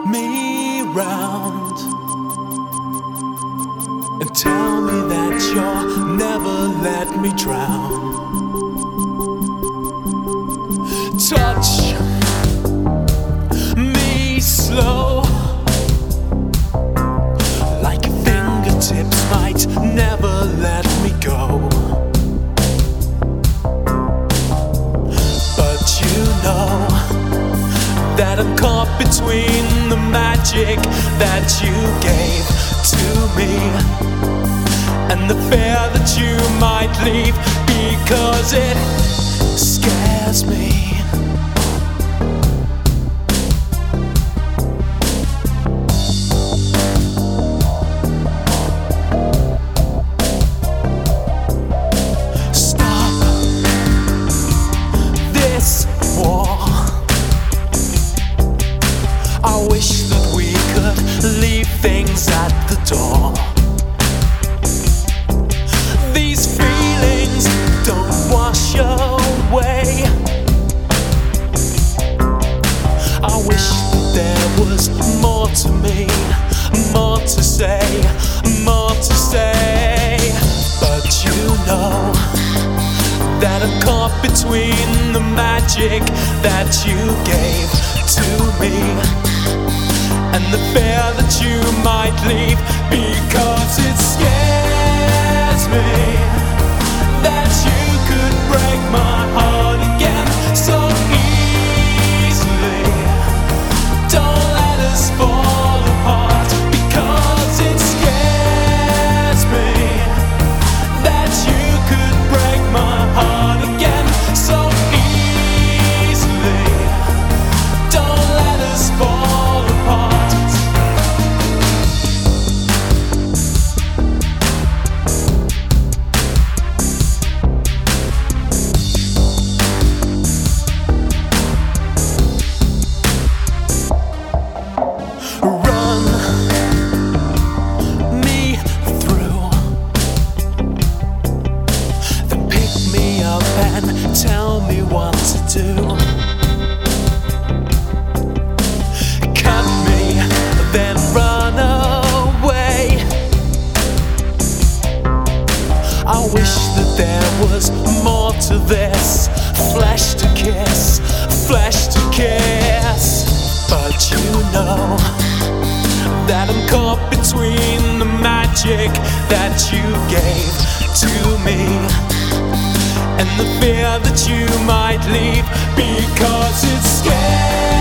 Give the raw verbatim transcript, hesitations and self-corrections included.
me round and tell me that you'll never let me drown. Touch me slow, like your fingertips might never let me go. But you know that I'm caught between the magic that you gave to me and the fear that you might leave, because it scares me. Stop this war. I wish that we could leave things at the door. These feelings don't wash away. I wish that there was more to me, more to say, more to say. But you know that I'm caught between the magic that you gave to me and the fear that you might leave, because it scares me that you could break my heart again so easily. Don't let us fall apart, because it scares me that you could break my heart again so easily. Don't let us fall apart. Tell me what to do. Cut me, then run away. I wish that there was more to this. Flesh to kiss, flesh to kiss. But you know that I'm caught between the magic that you gave to me and the fear that you might leave, because it's scary.